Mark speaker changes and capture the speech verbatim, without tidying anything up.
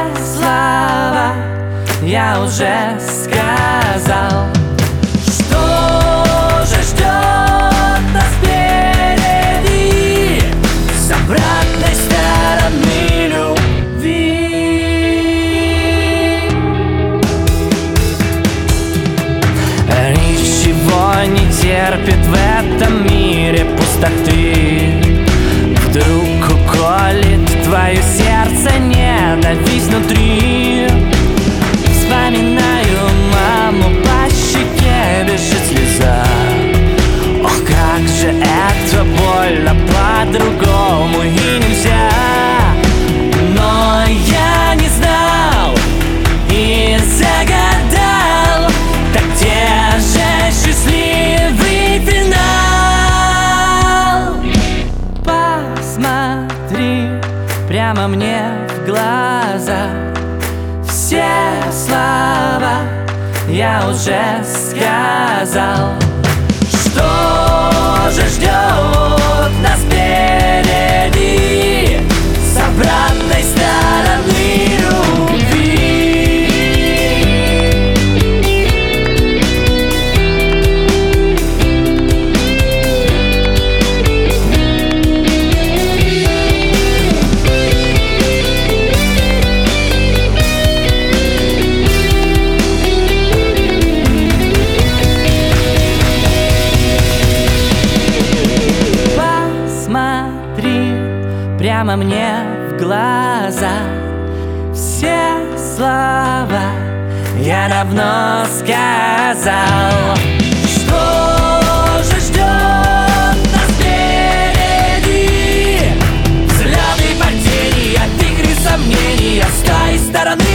Speaker 1: слова я уже сказал. Что же ждет нас впереди с обратной стороны любви? Ничего не терпит в этом мире пустоты. Вдруг уколет твое сердце ненависть внутри. Вспоминаю маму, по щеке бежит слеза. Ох, как же это больно, по-другому и нельзя. Но я не знал и загадал, так где же счастливый финал? Посмотри прямо мне в глаза. Все слова я уже сказал. Что же ждет нас впереди с обратной стороны любви? Прямо мне в глаза. Все слова я давно сказал. Что же ждет нас впереди? Взлеты, падения, вихри сомнений. С той стороны